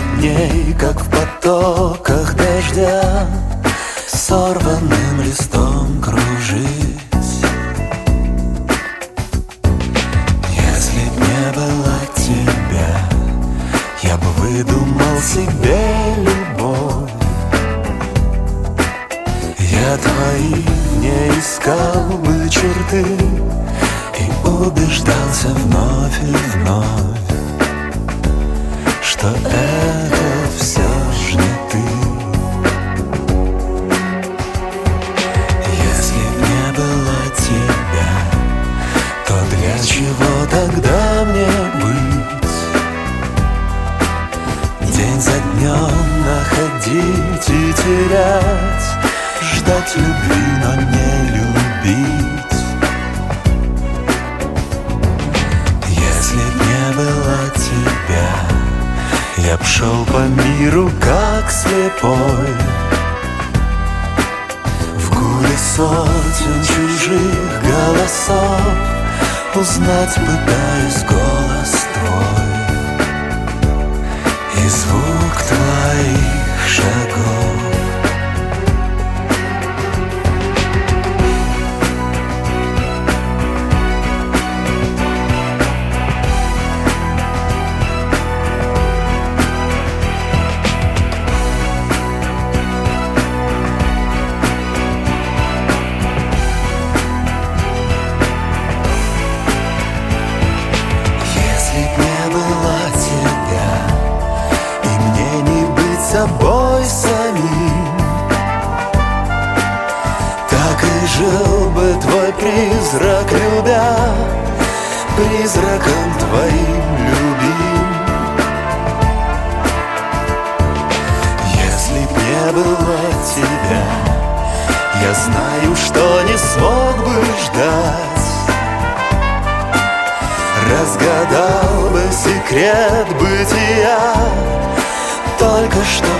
дней, как в потоках дождя, сорванным листом кружить. Если б не было тебя, я бы выдумал себе любовь. Я твои не искал бы черты и убеждался вновь и вновь, что это все ж не ты. Если б не было тебя, то для чего тогда мне быть? День за днем находить и терять, ждать любви, но не любить. Если б не было тебя, я б шел по миру как слепой, в гуле сотен чужих голосов узнать пытаюсь голос твой и звук твоих шагов. Собой самим, так и жил бы твой призрак, любя, призраком твоим любим. Если б не было тебя, я знаю, что не смог бы ждать, разгадал бы секрет бытия, только что